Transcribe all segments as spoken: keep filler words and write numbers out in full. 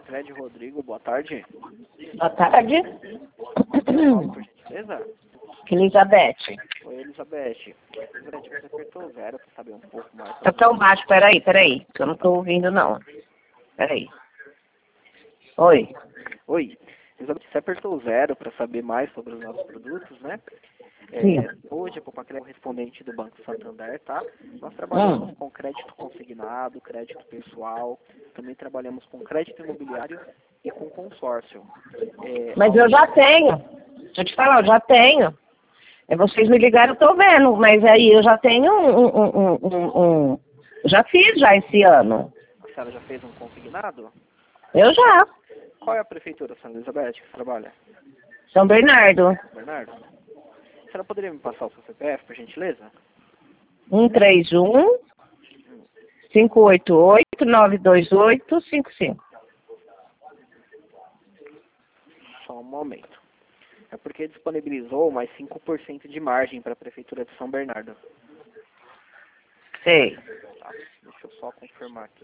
Tancredi Rodrigo, boa tarde. Boa tarde. Por gentileza? Elizabeth. Oi, Elizabeth. Elizabeth, você apertou zero para saber um pouco mais sobre... Tá tão baixo, peraí, peraí, que eu não tô ouvindo não. Peraí. Oi. Oi. Elizabeth, você apertou zero para saber mais sobre os nossos produtos, né? Sim. É, hoje, a Poupança é correspondente do Banco Santander, tá? Nós trabalhamos Hum. com crédito consignado, crédito pessoal, também trabalhamos com crédito imobiliário e com consórcio. É, Mas eu já tenho. Deixa eu te falar, eu já tenho. É, vocês me ligaram, eu tô vendo, mas aí eu já tenho um, um, um, um, um- já fiz já esse ano. A senhora já fez um consignado? Eu já. Qual é a prefeitura, senhora Elizabeth, que você trabalha? São Bernardo. Bernardo? A senhora poderia me passar o seu C P F, por gentileza? um três um, cinco oito oito, nove dois oito, cinco cinco. Só um momento. É porque disponibilizou mais cinco por cento de margem para a prefeitura de São Bernardo. Sei. Tá, deixa eu só confirmar aqui.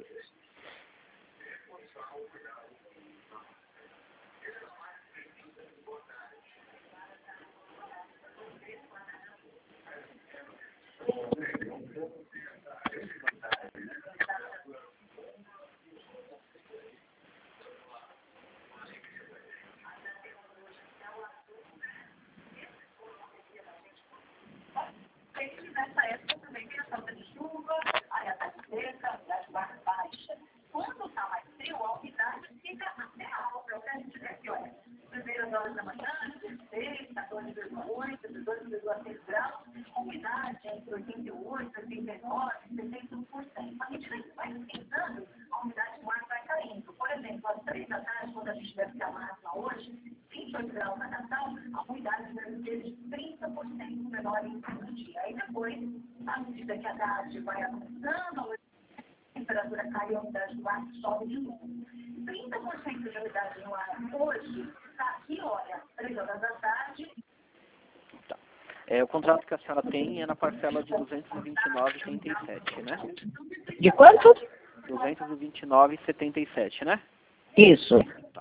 Nessa época também tem a falta de chuva, aí a taxa seca, a umidade barra baixa. Quando está mais frio, a umidade fica até alta. O que a gente vê aqui, olha, primeiras horas da manhã, dezesseis, quatorze vírgula oito, dezoito vírgula seis graus, umidade entre oitenta e oito, oitenta e nove, setenta e um por cento. À medida que vai esquentando, a umidade do ar vai caindo. Por exemplo, às três da tarde, quando a gente deve ter a máxima hoje, vinte e oito graus na capital, a umidade deve ser de trinta por cento menor em todo dia. Aí depois, à medida que a tarde vai avançando, a temperatura cai e a umidade do ar sobe de novo. trinta por cento de umidade no ar hoje, está aqui, olha, três horas da tarde. Tá. É, o contrato que a senhora tem é na parcela de duzentos e vinte e nove vírgula setenta e sete, né? De quanto? duzentos e vinte e nove vírgula setenta e sete, né? Isso. Tá.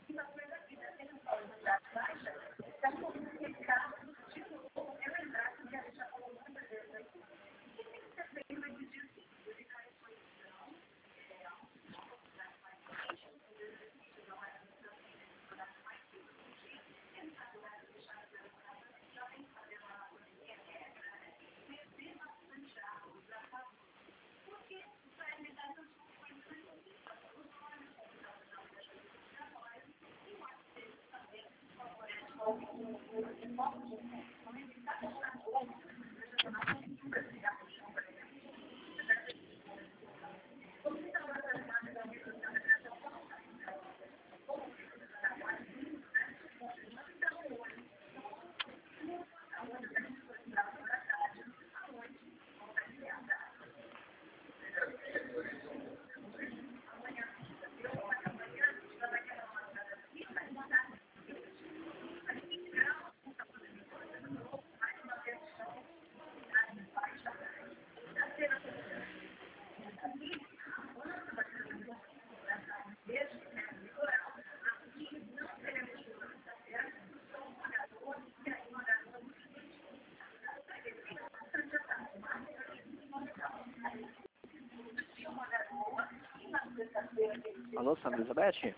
Alô, senhora Elizabeth?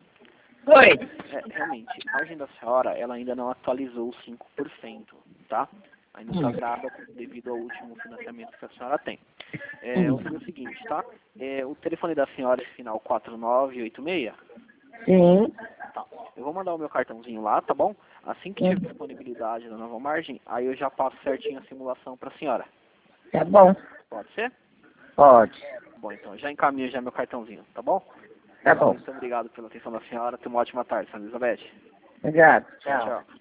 Oi. É, realmente, a margem da senhora, ela ainda não atualizou os cinco por cento, tá? Ainda está grava devido ao último financiamento que a senhora tem. É, eu vou fazer o seguinte, tá? É, o telefone da senhora é final quatro nove oito seis? Sim. Tá. Eu vou mandar o meu cartãozinho lá, tá bom? Assim que tiver disponibilidade da nova margem, aí eu já passo certinho a simulação para a senhora. Tá bom. Pode ser? Pode. Bom, então, já encaminho já meu cartãozinho, tá bom? Tá bom. Muito obrigado pela atenção da senhora. Tenha uma ótima tarde, senhora Elizabeth. Obrigado. Tchau, Tchau. tchau.